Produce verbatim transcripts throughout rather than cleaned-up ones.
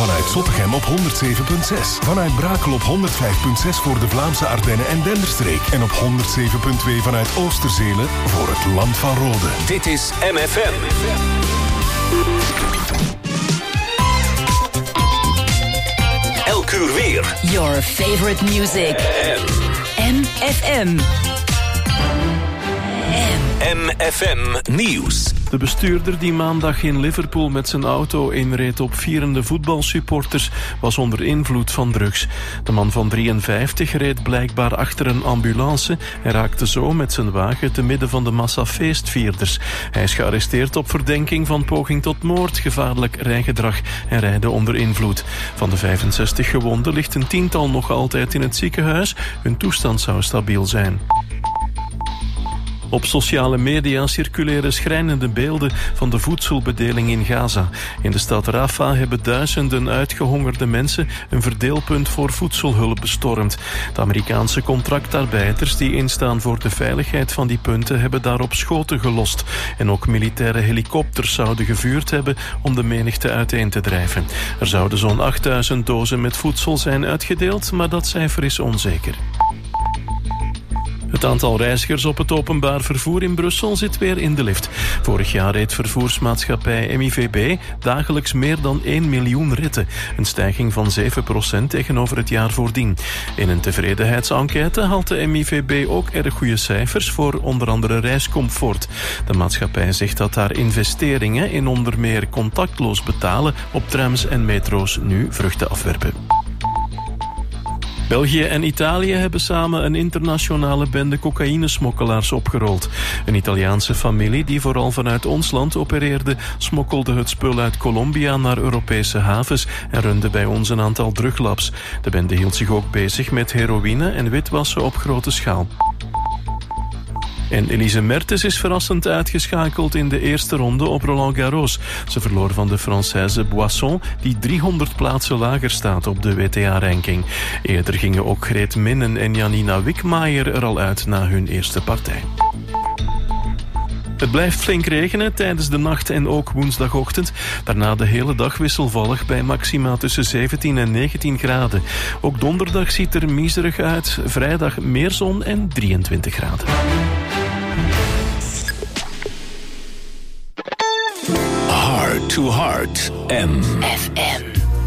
Vanuit Zottegem op honderd zeven komma zes. Vanuit Brakel op honderd vijf komma zes voor de Vlaamse Ardennen en Denderstreek. En op honderd zeven komma twee vanuit Oosterzelen voor het Land van Rode. Dit is M F M. Elk uur weer. Your favorite music. M F M. M F M Nieuws. De bestuurder die maandag in Liverpool met zijn auto inreed op vierende voetbalsupporters was onder invloed van drugs. De man van drieënvijftig reed blijkbaar achter een ambulance en raakte zo met zijn wagen te midden van de massa feestvierders. Hij is gearresteerd op verdenking van poging tot moord, gevaarlijk rijgedrag en rijden onder invloed. Van de vijfenzestig gewonden ligt een tiental nog altijd in het ziekenhuis. Hun toestand zou stabiel zijn. Op sociale media circuleren schrijnende beelden van de voedselbedeling in Gaza. In de stad Rafah hebben duizenden uitgehongerde mensen een verdeelpunt voor voedselhulp bestormd. De Amerikaanse contractarbeiders die instaan voor de veiligheid van die punten hebben daarop schoten gelost. En ook militaire helikopters zouden gevuurd hebben om de menigte uiteen te drijven. Er zouden zo'n achtduizend dozen met voedsel zijn uitgedeeld, maar dat cijfer is onzeker. Het aantal reizigers op het openbaar vervoer in Brussel zit weer in de lift. Vorig jaar reed vervoersmaatschappij M I V B dagelijks meer dan één miljoen ritten. Een stijging van zeven procent tegenover het jaar voordien. In een tevredenheidsenquête haalt de M I V B ook erg goede cijfers voor onder andere reiscomfort. De maatschappij zegt dat haar investeringen in onder meer contactloos betalen op trams en metro's nu vruchten afwerpen. België en Italië hebben samen een internationale bende cocaïnesmokkelaars opgerold. Een Italiaanse familie die vooral vanuit ons land opereerde, smokkelde het spul uit Colombia naar Europese havens en runde bij ons een aantal druglabs. De bende hield zich ook bezig met heroïne en witwassen op grote schaal. En Elise Mertens is verrassend uitgeschakeld in de eerste ronde op Roland Garros. Ze verloor van de Française Boisson, die driehonderd plaatsen lager staat op de W T A-ranking. Eerder gingen ook Greet Minnen en Janina Wickmaier er al uit na hun eerste partij. Het blijft flink regenen tijdens de nacht en ook woensdagochtend. Daarna de hele dag wisselvallig bij maxima tussen zeventien en negentien graden. Ook donderdag ziet er miserig uit. Vrijdag meer zon en drieëntwintig graden. Heart to Heart. M F M.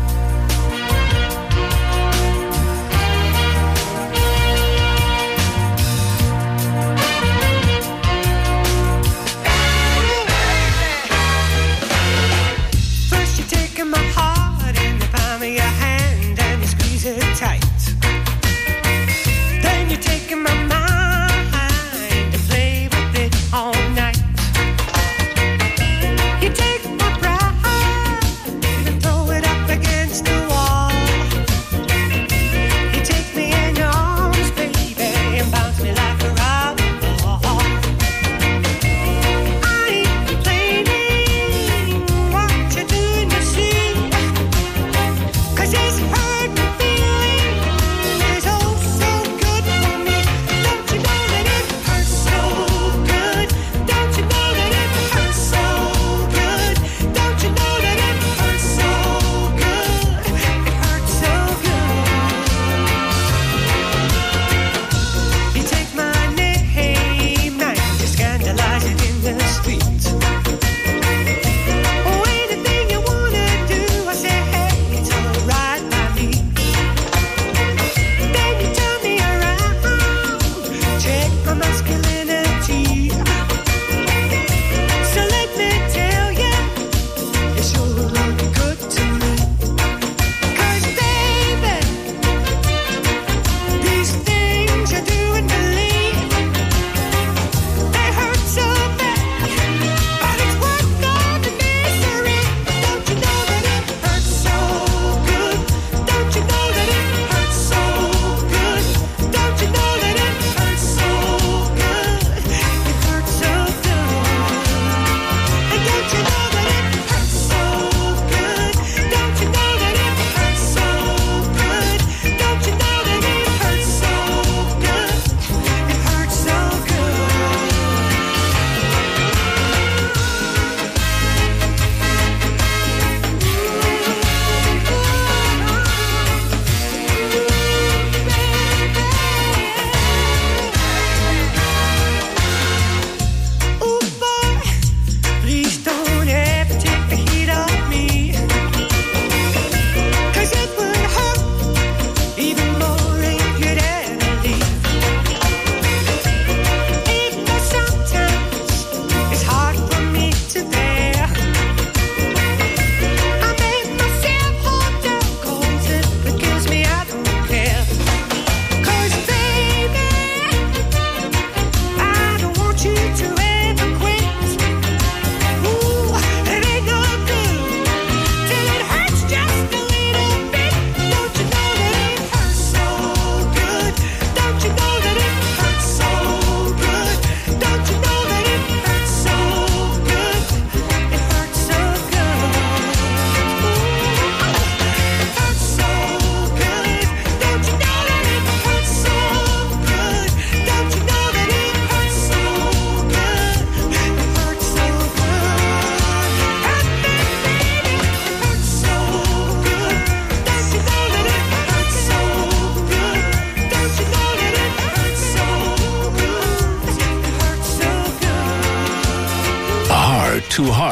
Tight. Then you're taking my mind and play with it all night. You take my pride and throw it up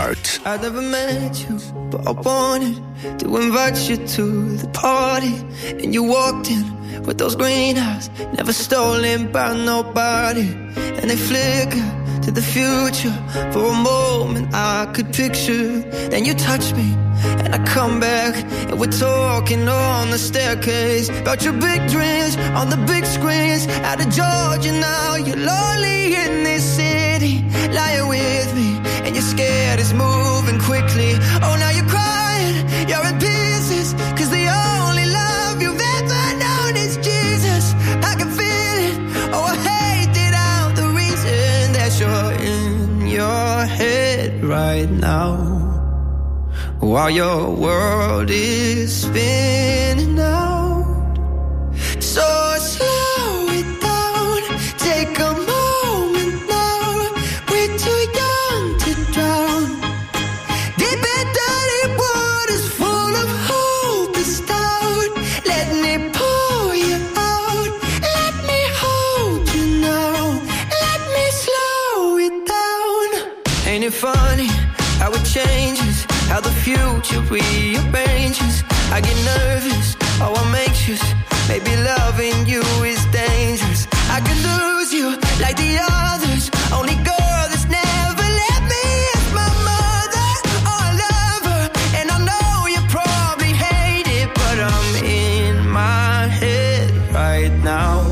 Heart. I never met you, but I wanted to invite you to the party. And you walked in with those green eyes, never stolen by nobody. And they flicker to the future. For a moment I could picture. Then you touch me and I come back, and we're talking on the staircase about your big dreams on the big screens. Out of Georgia now, you're lonely in this city, lying with me, and you're scared it's moving quickly. Oh, now you're crying, you're in pieces, cause the only love you've ever known is Jesus. I can feel it, oh I hate it out, the reason that you're in your head right now, while your world is spinning out. So slow it down, take a moment now. We're too young to drown. Deep and dirty waters full of hope is down. Let me pull you out. Let me hold you now. Let me slow it down. Ain't it funny how it changes, how the future rearranges? I get nervous, oh I'm anxious. Maybe loving you is dangerous. I could lose you like the others. Only girl that's never let me is my mother. Oh, I love her, and I know you probably hate it, but I'm in my head right now.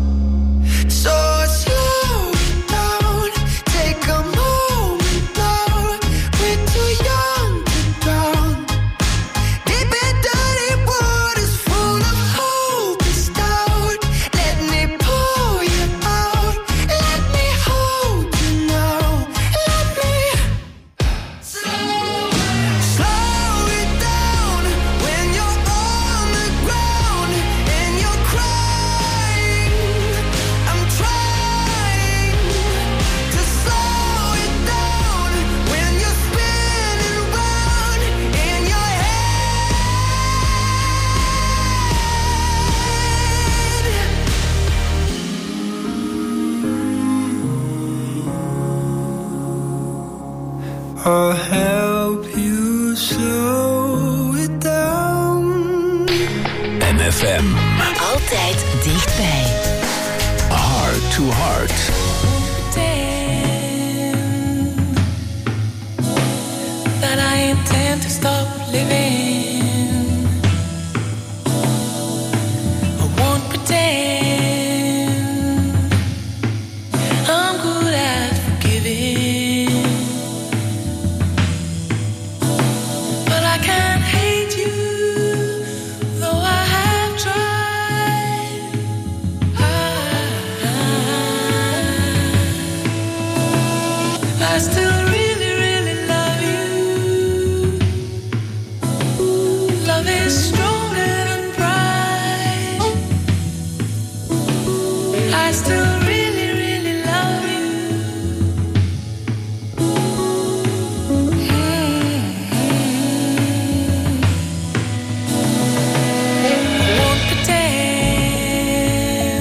So slow it down, take a moment now. We're too young to drown. Deep and dirty waters full of hope is down. Let me pull you out. Let me hold you now. Let me slow, slow it down. When you're on the ground and you're crying, I'm trying to slow it down. When you're spinning round in your head, I'll help you slow it down. M F M. Altijd dichtbij. Heart to Heart. That I intend to stop living. I won't pretend I'm good at forgiving, but I can't hate you, though I have tried. I, I still really, really love you. Love is stronger than pride. I still really, really love you. I won't pretend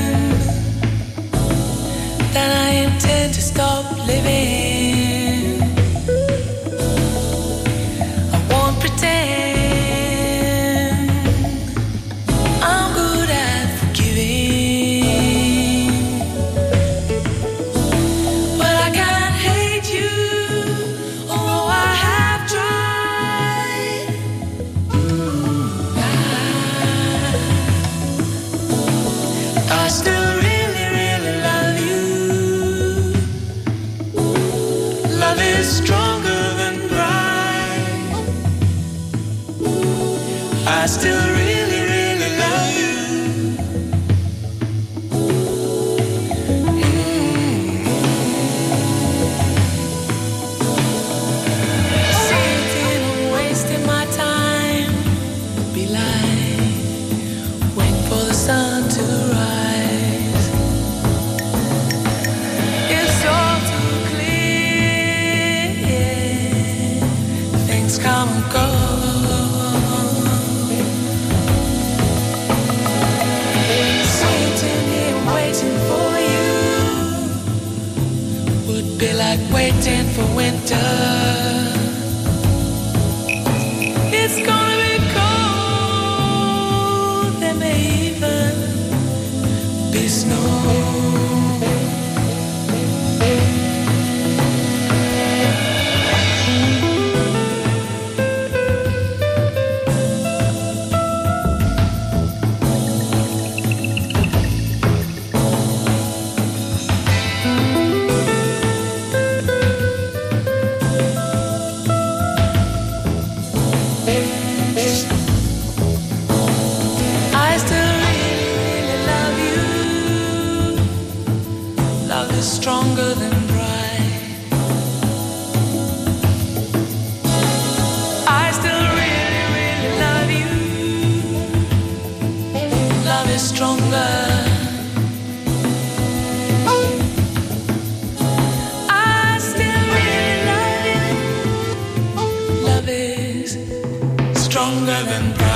that I intend to stop living. I won't pretend I'm good at forgiving, but I can't hate you, although I have tried. I, I still really, really love you. Love is stronger than pride. I still really, really love you. Sitting and wasting my time would be like waiting for the sun to rise. It's all too clear. Things come and go. Sitting here waiting for you would be like waiting for winter. is stronger than pride. I still really, really love you. Love is stronger. I still really love you. Love is stronger than pride.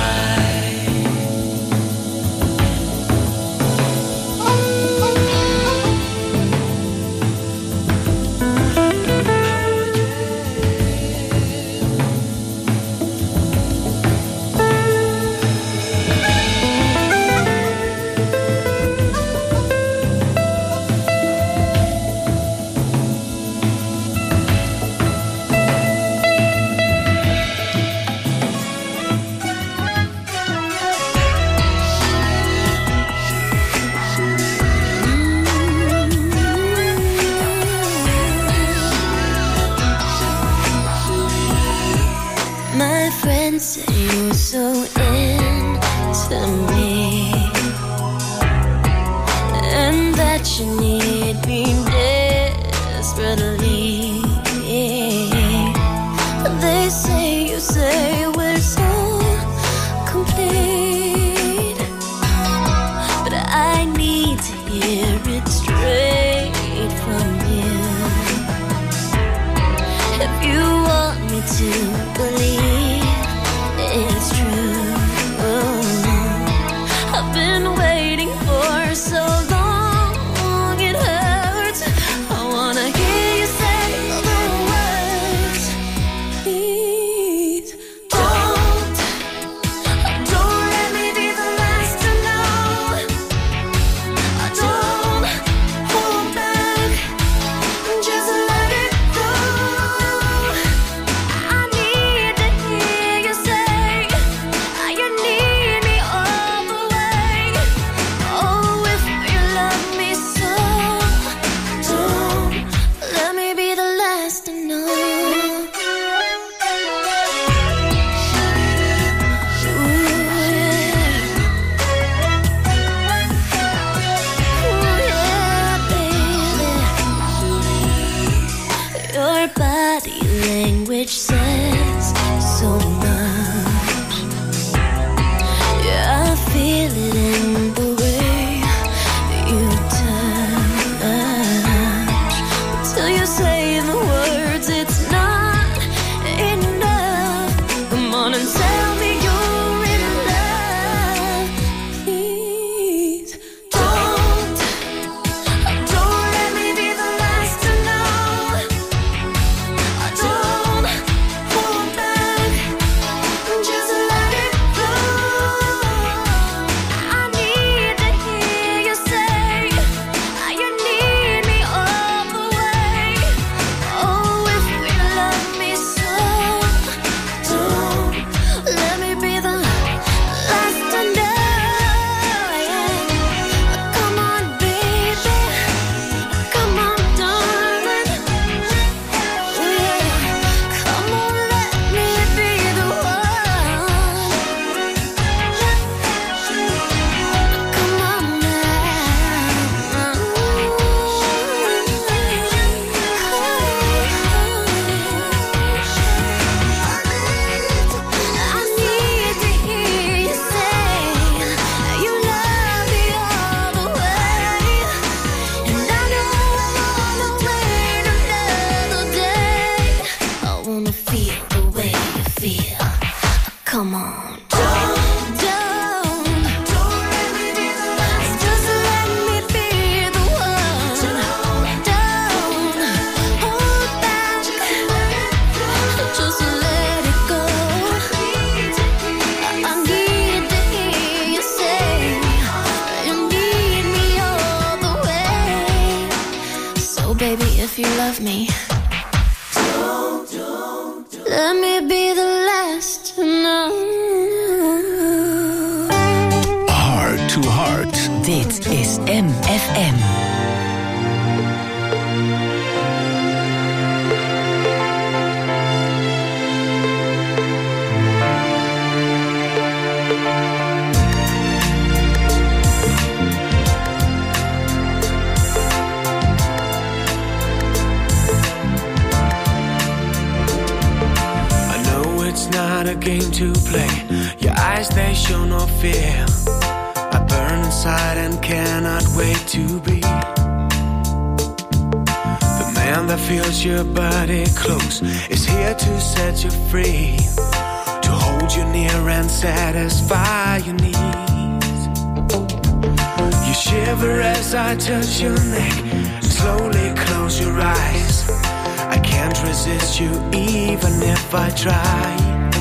Dit is M F M. game to play. Your eyes, they show no fear. I burn inside and cannot wait to be the man that feels your body close, is here to set you free, to hold you near and satisfy your needs. You shiver as I touch your neck, slowly close your eyes. I can't resist you even if I try.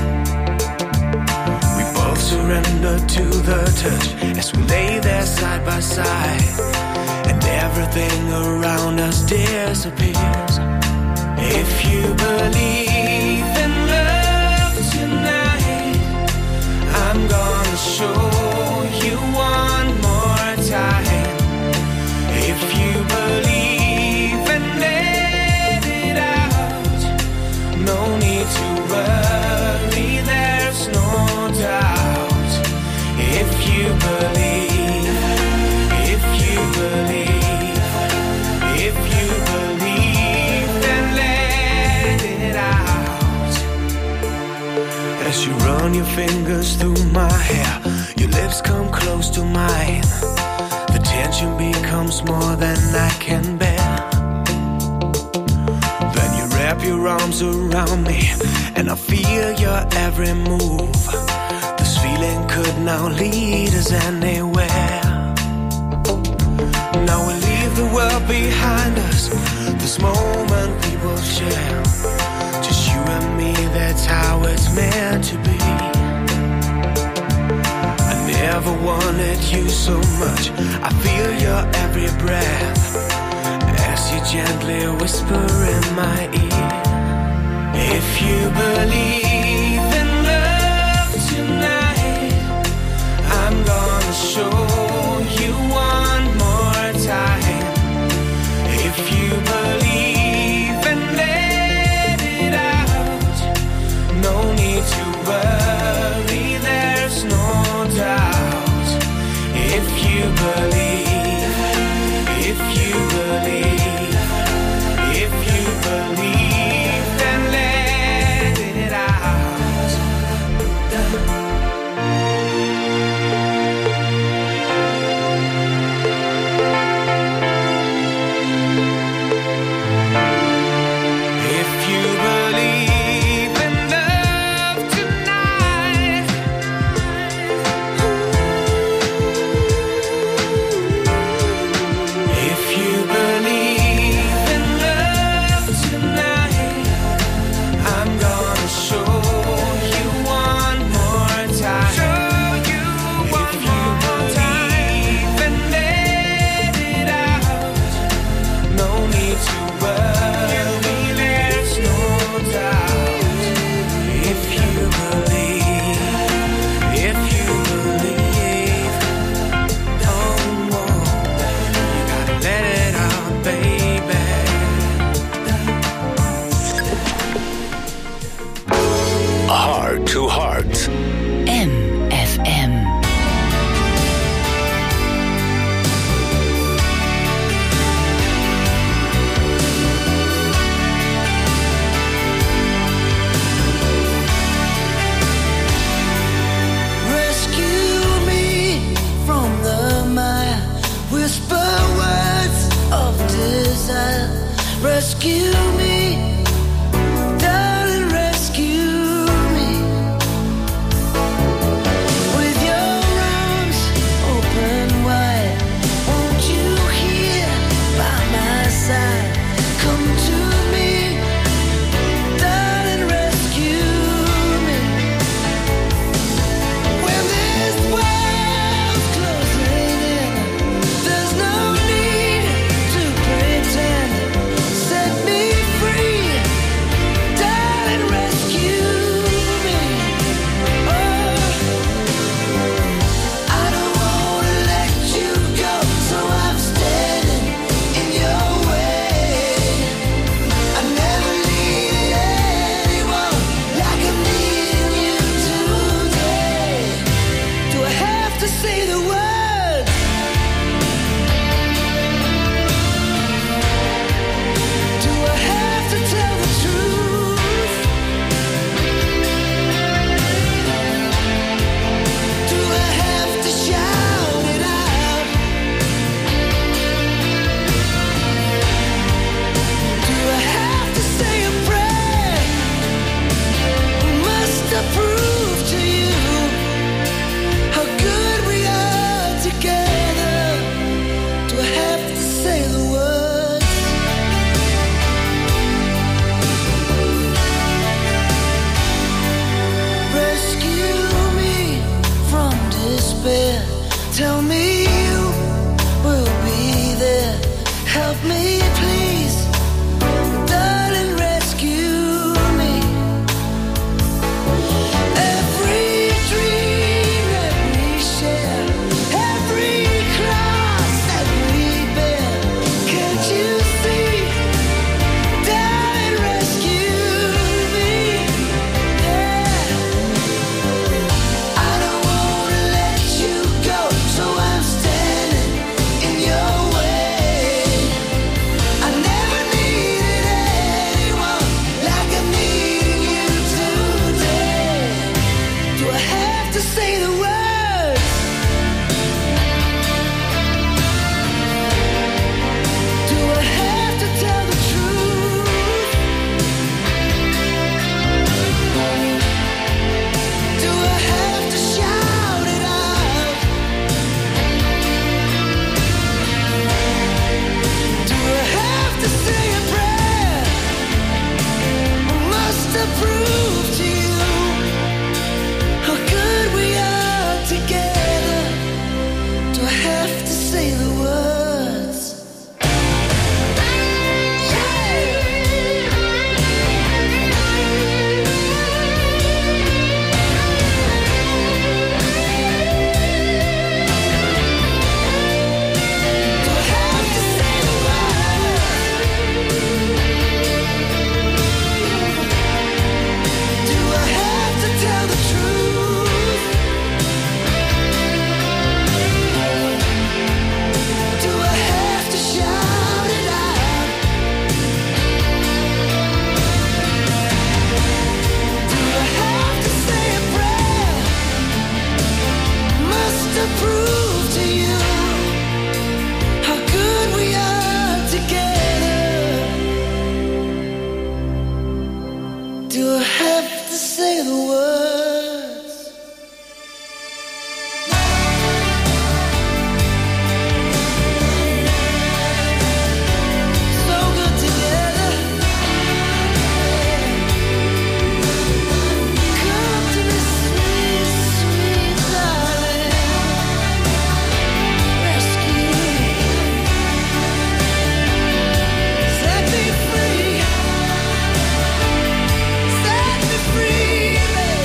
We both surrender to the touch as we lay there side by side, and everything around us disappears. If you believe in love tonight, I'm gonna show you one more time. If you believe and let it out, no need to worry, there's no doubt. If you believe, if you believe, if you believe, then let it out. As you run your fingers through my hair, your lips come close to mine. The tension becomes more than I can bear. Then you wrap your arms around me, and I feel your every move. This feeling could now lead us anywhere. Now we leave the world behind us, this moment we will share. Just you and me, that's how it's meant to be. I never wanted you so much, I feel your every breath as you gently whisper in my ear. If you believe in love tonight, I'm gonna show you one more time. If you believe and let it out, no need to worry, there's no doubt. If you believe, if you believe, if you believe, then let it out. If you believe in love tonight, if you believe in love tonight, I'm gonna show you one more time. Show you one more time and let it out. No need to worry, there's no doubt. If you believe, if you believe, oh no, you gotta let it out, baby. Heart to Heart. M F M. Rescue me from the mire. Whisper words of desire. Rescue me, darling, rescue me. With your arms open wide, won't you hear by my side? Come to me, darling, rescue me. When this world's closing in, there's no need to pretend. Set me free, darling, rescue me. Oh, I don't wanna let you go, so I'm standing in your way. I never needed anyone like I'm needing you today. Do I have to say the words? Do I have to tell the truth? despair. Tell me you will be there. Help me, please, darling, rescue me. Every dream that we share, every cross that we bear, can't you see, darling, rescue me. Yeah, I don't wanna let you go, so I'm standing in your way. I never needed anyone like I'm needing you today. Do I have to say the words? Do I have to tell the truth? Do I have to shout it out? Do I have to say a prayer? Must I prove to you how good we are together? Do I have to say the words? Do I have to say the words? Do I have to tell the truth? Do I have to shout it out? Do I have to say a prayer? Must I prove to you how good we are together? Do I have to say the words? So good together. Come to me, sweet, sweet darling. Rescue me. Set me free. Set me free, baby.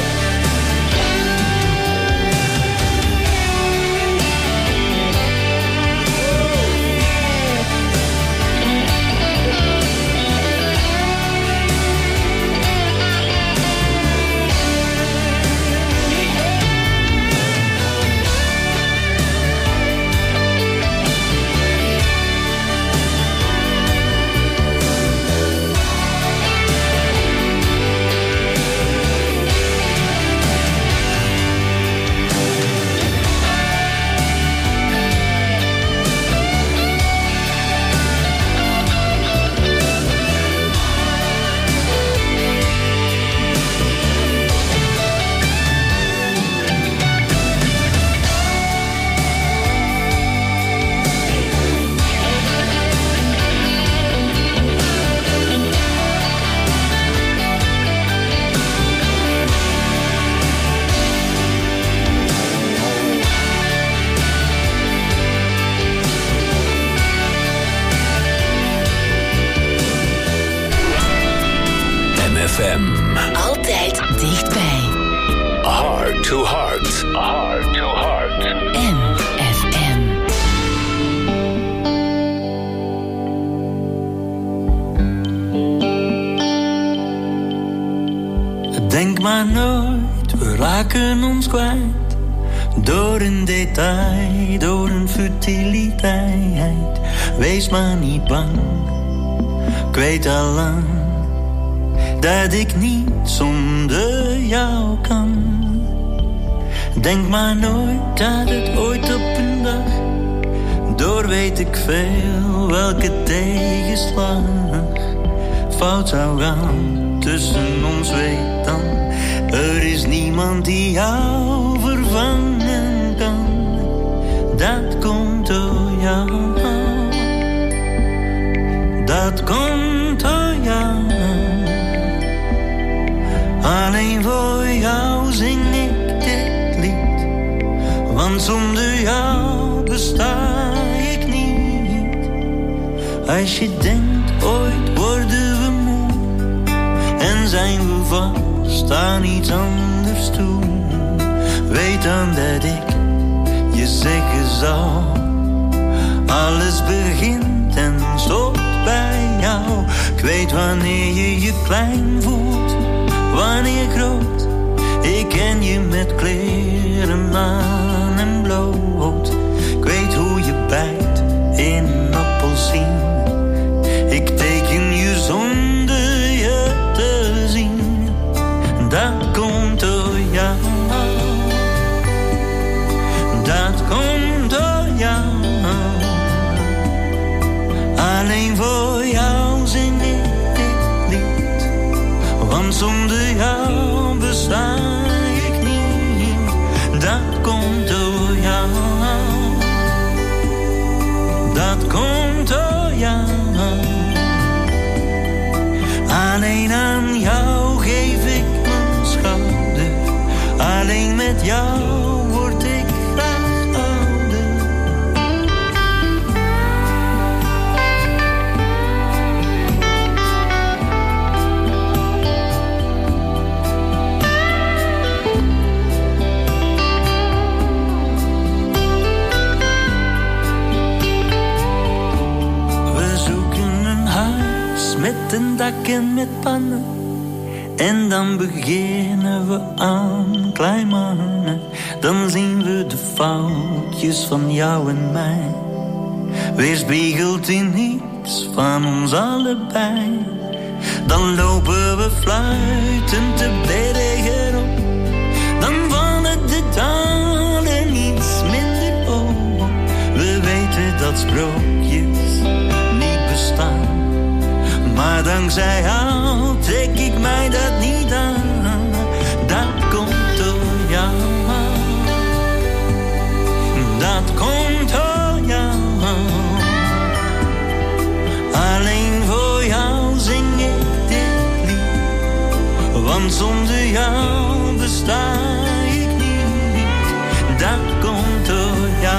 M F M. Altijd dichtbij. Heart to heart. Heart to heart. M F M. Denk maar nooit, we raken ons kwijt. Door een detail, door een futiliteit. Wees maar niet bang, ik weet al lang dat ik niet zonder jou kan. Denk maar nooit dat het ooit op een dag, door weet ik veel welke tegenslag, fout zou gaan tussen ons, weet dan. Er is niemand die jou vervangen kan. Dat komt door jou. Dat komt door jou. Alleen voor jou zing ik dit lied. Want zonder jou besta ik niet. Als je denkt ooit worden we moe en zijn we vast aan iets anders toe, weet dan dat ik je zeggen zal. Alles begint en stopt bij jou. Ik weet wanneer je je klein voelt, wanneer groot. Ik ken je met kleren aan en bloot. Ik weet hoe je bijt in een appelsien. Ik teken je zonder je te zien. Dat komt door jou. Dat komt door jou. Alleen voor jou zing ik dit lied. Want zonder jou besta ik niet. Dat komt door jou. Dat komt door jou. Alleen aan jou geef ik mijn schouder. Alleen met jou word ik graag ouder. We zoeken een huis met een dak en met pannen. En dan beginnen we aan klein mannen. Dan zien we de foutjes van jou en mij. Weerspiegeld in niets van ons allebei. Dan lopen we fluitend de bergen op. Dan vallen de dalen iets minder op. We weten dat sprookjes niet bestaan. Maar dankzij jou trek ik mij dat niet aan. Dat komt door jou. Dat komt door jou. Alleen voor jou zing ik dit lied. Want zonder jou besta ik niet. Dat komt door jou.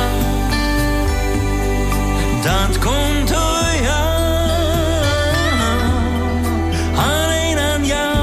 Dat komt door jou. Alleen aan jou.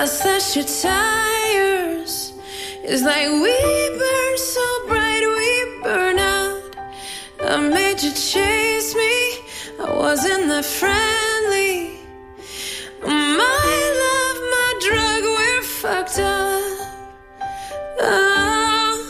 I slash your tires. It's like we burn so bright, we burn out. I made you chase me, I wasn't that friendly. My love, my drug, we're fucked up. Oh.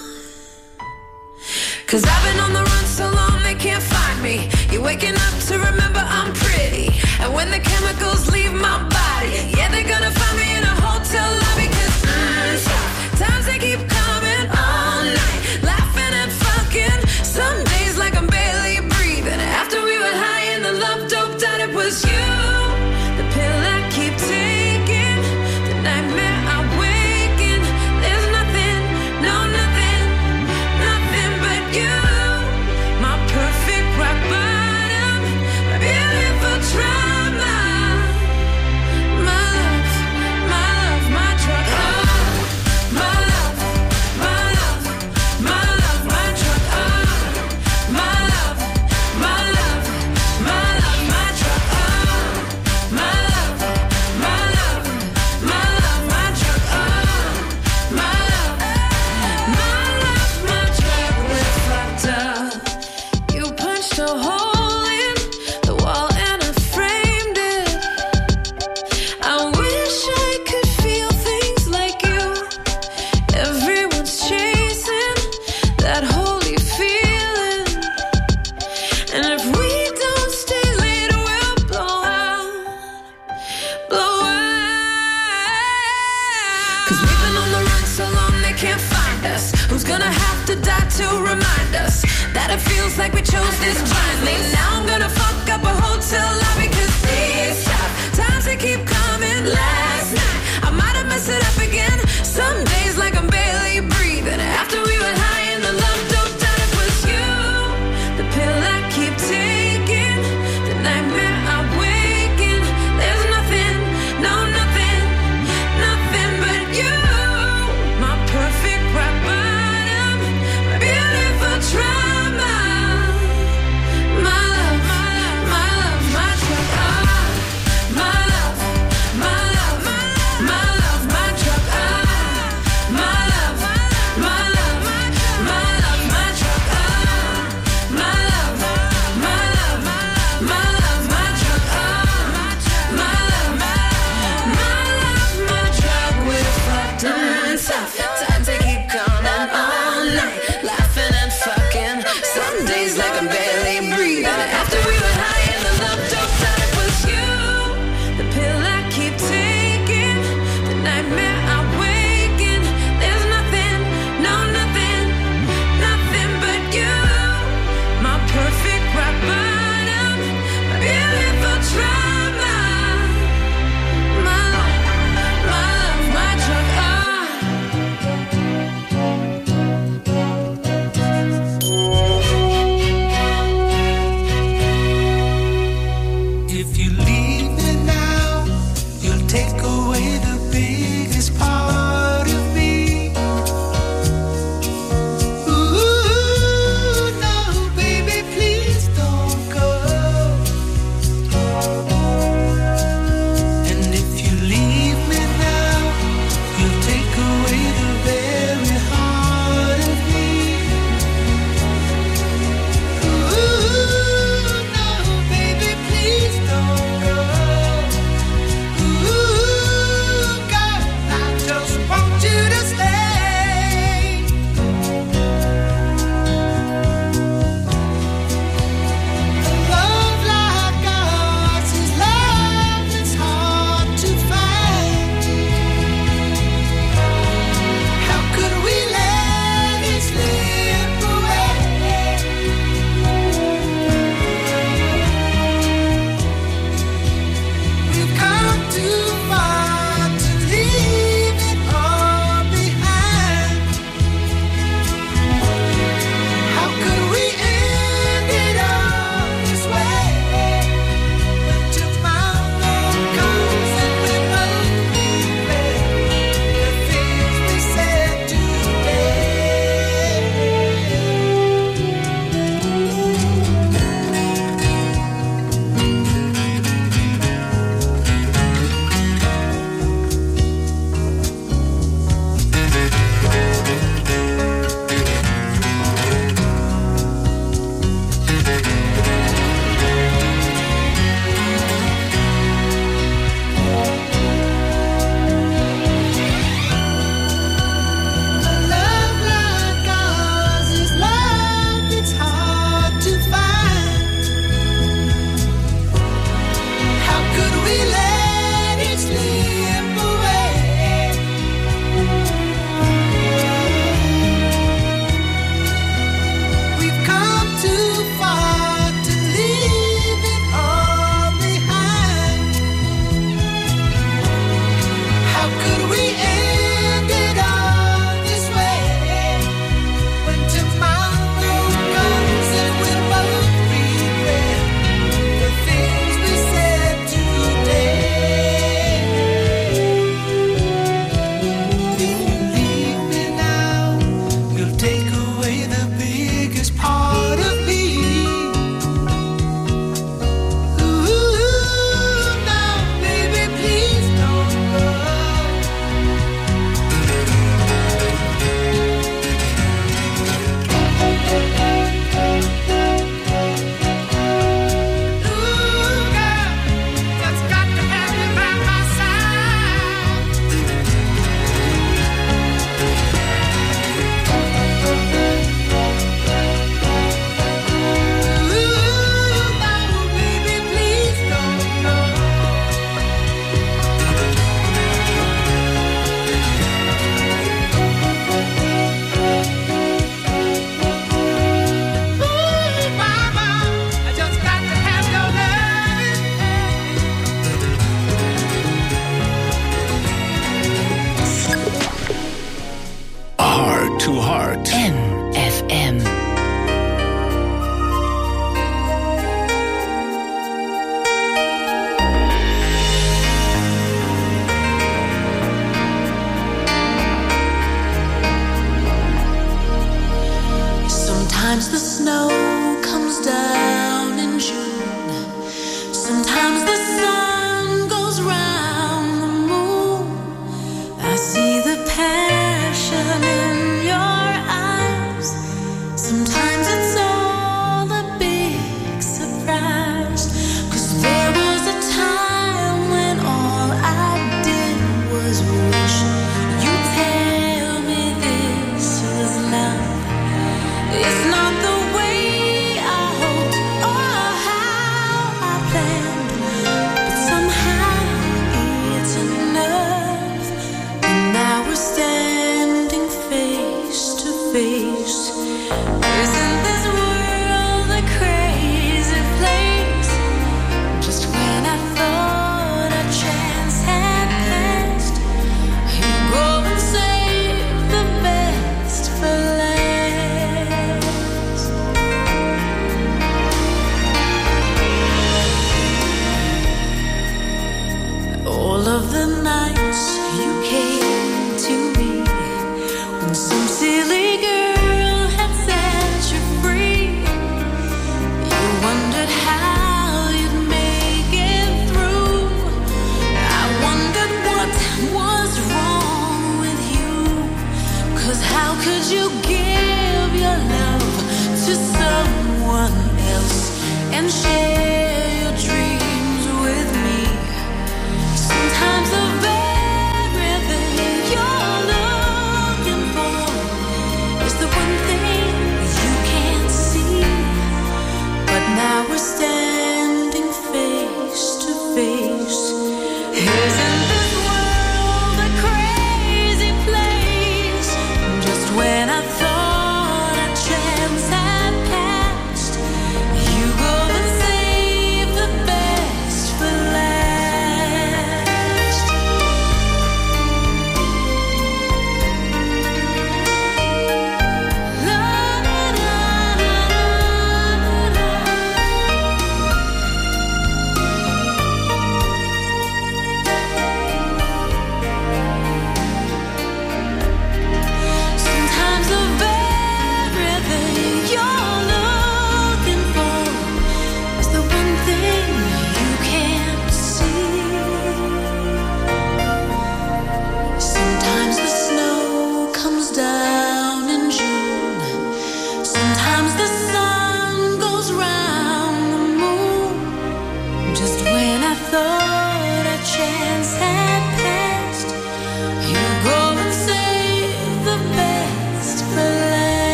Cause I've been on the run so long they can't find me. You're waking up to remember I'm pretty. And when the chemicals leave my body, yeah, they're gonna find me in a hotel lobby. Cause mm, times they keep coming all night, laughing and fucking. Some days like I'm barely breathing. After we were high and the love doped out, it was you. The pill I keep taking, the nightmare I wake in. There's nothing, no nothing, nothing but you. My perfect rock bottom, my beautiful trauma. My love, my love, my drug. Oh, my love, my love, my love, my drug. Oh, my love, my love, my love, my drug. Oh, my love, my love, my love, my drug. Oh, my love, my love, my drug. We're fucked up. You punched a hole in the wall and I framed it. I wish I could feel things like you. Everyone's chasing that holy feeling. And if we don't stay later, we'll blow out, blow out. Cause we've been on the run so long they can't find us. Who's gonna have to die to remind us that it feels like we chose this blindly? Now I'm gonna fuck up a hotel lobby. Cause these tough times they keep coming. Last night I might have messed it up again. Some days like I'm barely breathing. After we were high and the love doped out, it was you. The pill I keep taking, the nightmare I wake in. There's nothing, no nothing, nothing but you. My perfect rock bottom, my beautiful trauma. My love, my love, my love, my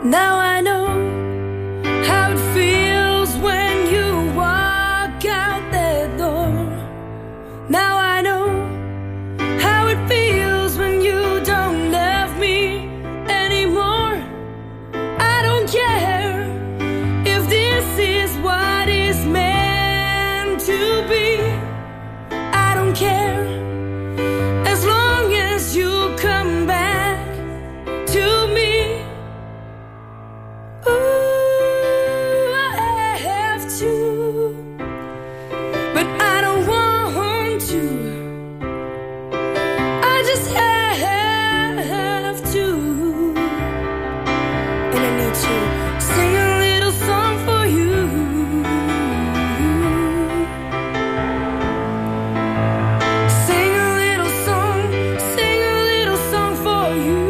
Now I know how it feels when you walk out that door. Now I know how it feels when you don't love me anymore. I don't care if this is what is meant to be. I don't care as long as you come back to me. Ooh, I have to, but I don't want to. I just have to, and I need to sing a little song for you. Sing a little song, sing a little song for you.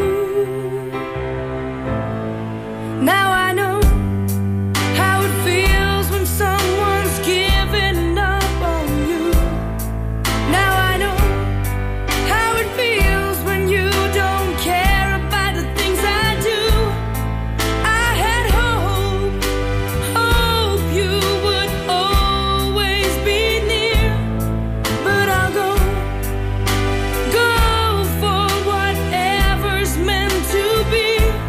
Now I know how it feels when someone's giving up on you. Now I know how it feels when you don't care about the things I do. I had hope, hope you would always be near. But I'll go, go for whatever's meant to be.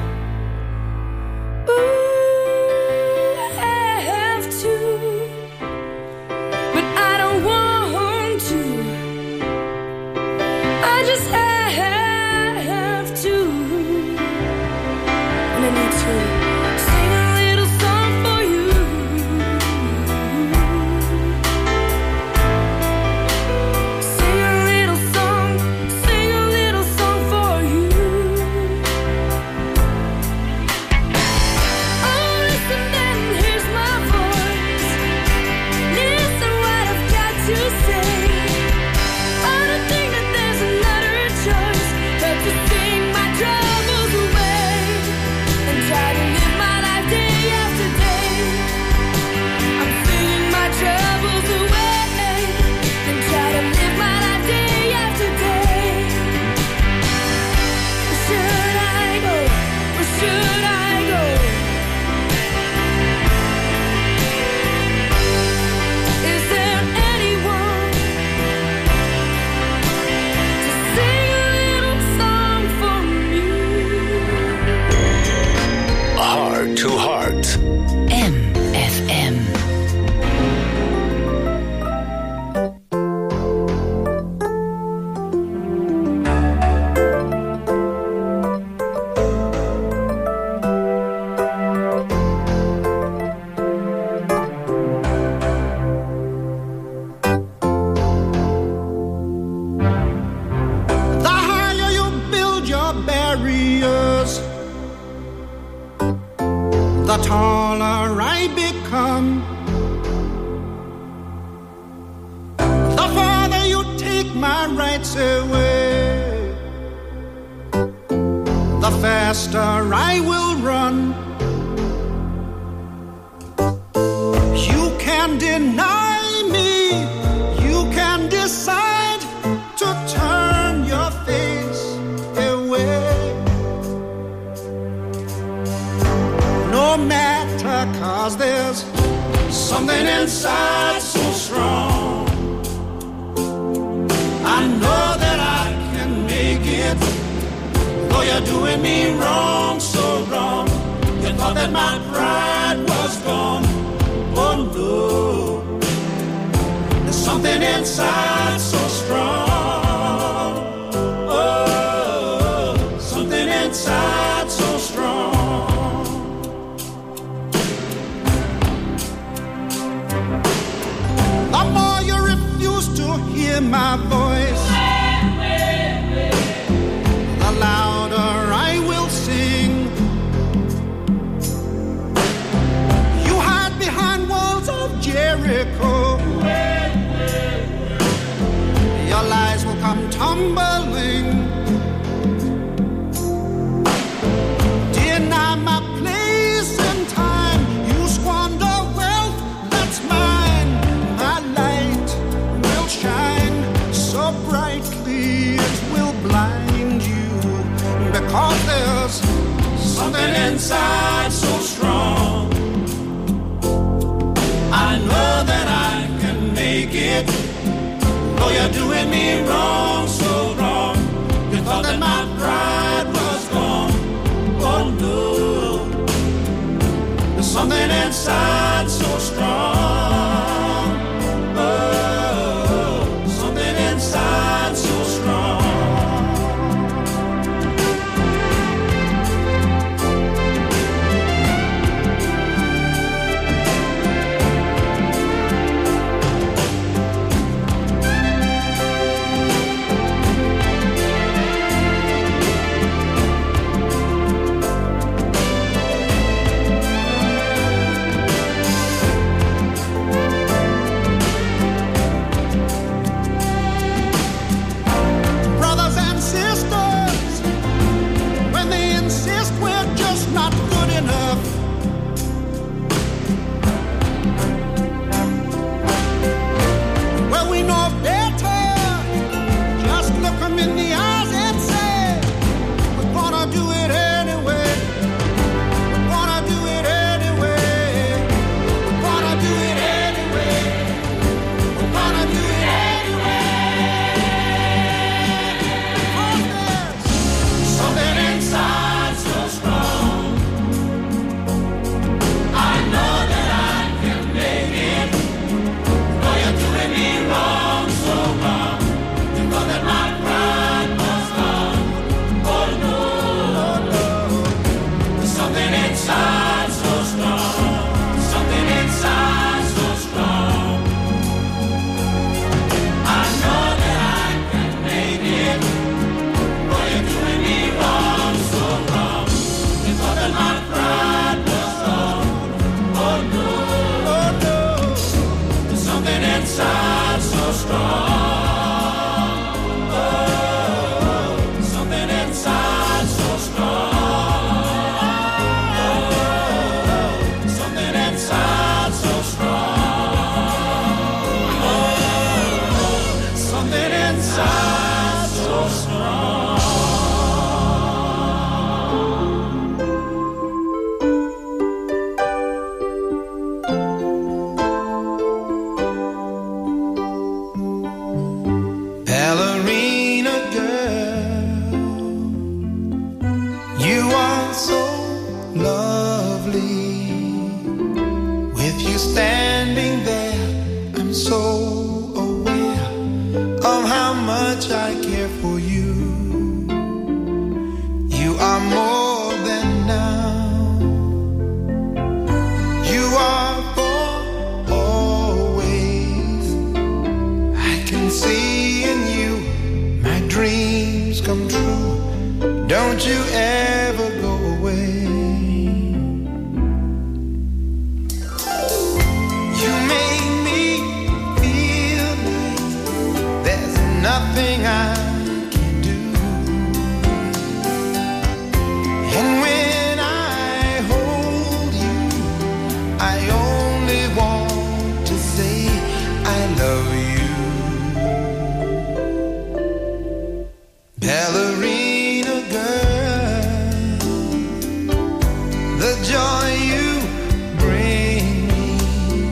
Ooh, I have to, but I don't want to. I just have to, and I need to sing a little song for you. Sing a little song, sing a little song for you. Oh, listen then, here's my voice. Listen what I've got to say. I don't think that there's another choice but to sing my troubles away and try to live my life day after day. I'm singing my troubles away and try to live my life day after day. Where should I go? Where should I go? Is there anyone to sing a little song for me? Heart to Heart. M F M. The higher you build your barriers, the taller I become. The farther you take my rights away, the faster I will run. You can deny me, you can decide to turn your face away. No matter, 'cause there's something inside so strong. I know that I can make it, though you're doing me wrong, so wrong. You thought that my pride was gone. Oh no, there's something inside so strong. Oh, something inside so strong. The more you refuse to hear my voice, the louder I will sing. You hide behind walls of Jericho. Your lies will come tumbling. Deny my place in time. You squander wealth that's mine. My light will shine so brightly it will blind you, because there's something inside so strong. I know that I can make it. Though you're doing me wrong, so wrong. You thought that my pride was gone. Oh no, there's something inside so strong. Oh, something inside so strong.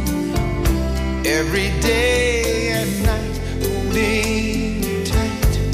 Every day and night, holding you tight.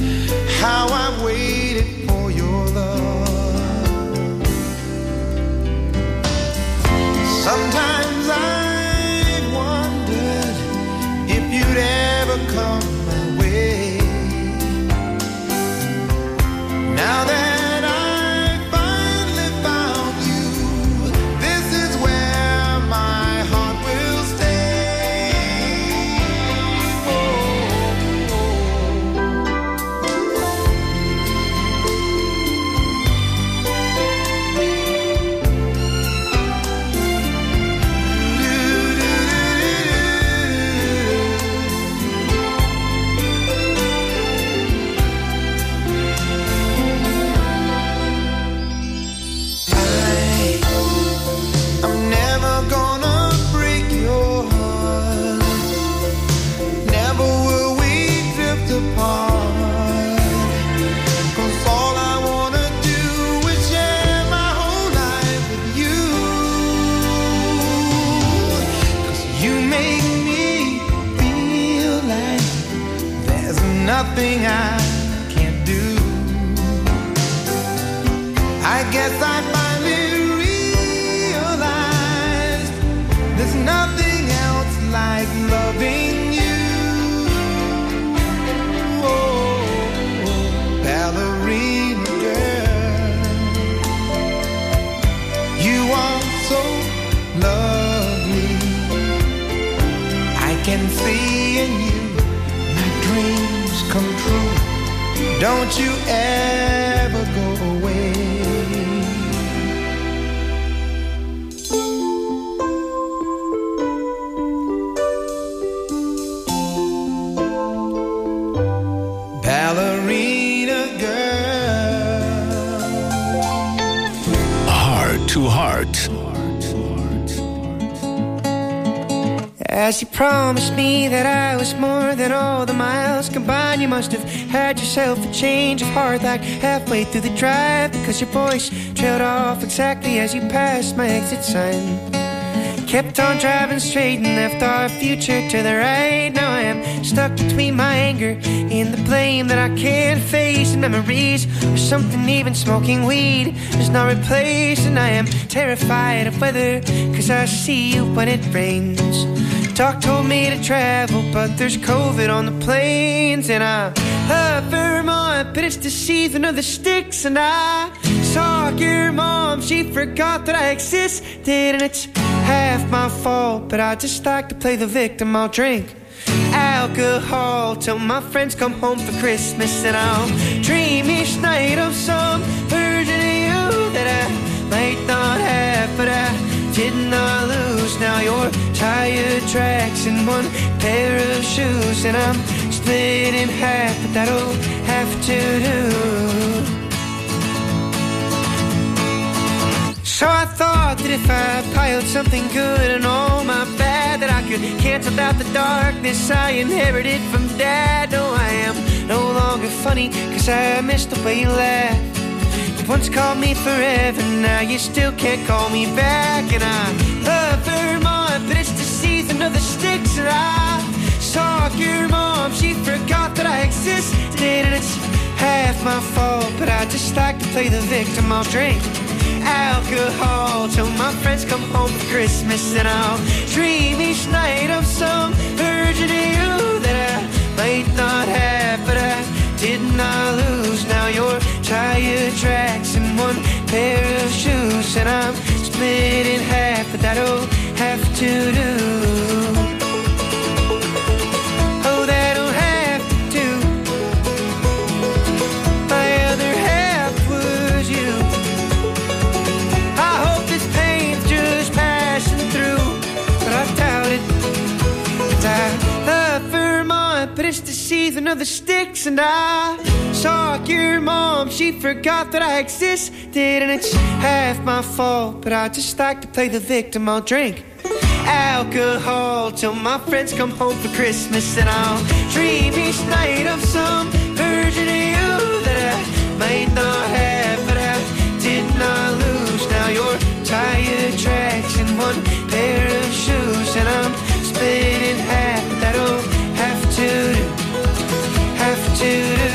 I guess I finally realized there's nothing else like loving you. Oh, ballerina girl, you are so lovely. I can see in you my dreams come true. Don't you ever go away. Ballerina girl. Heart to Heart. As you promised me that I was more than all the miles combined, you must have had yourself a change of heart like halfway through the drive, because your voice trailed off exactly as you passed my exit sign. Kept on driving straight and left our future to the right. Now I am stuck between my anger and the blame that I can't face, and memories or something even smoking weed does not replace. And I am terrified of weather, cause I see you when it rains. Doc told me to travel, but there's COVID on the planes. And I love Vermont, but it's the season of the sticks. And I saw your mom, she forgot that I existed. And it's half my fault, but I just like to play the victim. I'll drink alcohol till my friends come home for Christmas. And I'll dream each night of some version of you that I might not have, but I did not lose. Now you're tire tracks and one pair of shoes, and I'm split in half, but that'll have to do. So I thought that if I piled something good and all my bad, that I could cancel out the darkness I inherited from Dad. No, I am no longer funny, cause I missed the way you laughed. You once called me forever, now you still can't call me back. And I love Vermont, but it's the season of the sticks. And I saw your mom, she forgot that I existed. And it's half my fault, but I just like to play the victim. I'll drink alcohol till my friends come home for Christmas. And I'll dream each night of some version of you that I might not have, but I did not lose. Now you're tire tracks and one pair of shoes, and I'm split in half, but that'll have to do. Oh, that'll have to do. My other half was you. I hope this pain's just passing through, but I doubt it. 'Cause I love Vermont, but it's the season of the sticks. And I saw your mom, she forgot that I existed. And it's half my fault, but I just like to play the victim. I'll drink alcohol till my friends come home for Christmas. And I'll dream each night of some version of you that I might not have, but I did not lose. Now you're tire tracks and one pair of shoes, and I'm split in half. That'll have to do, have to do.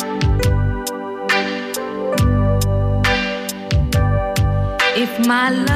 My love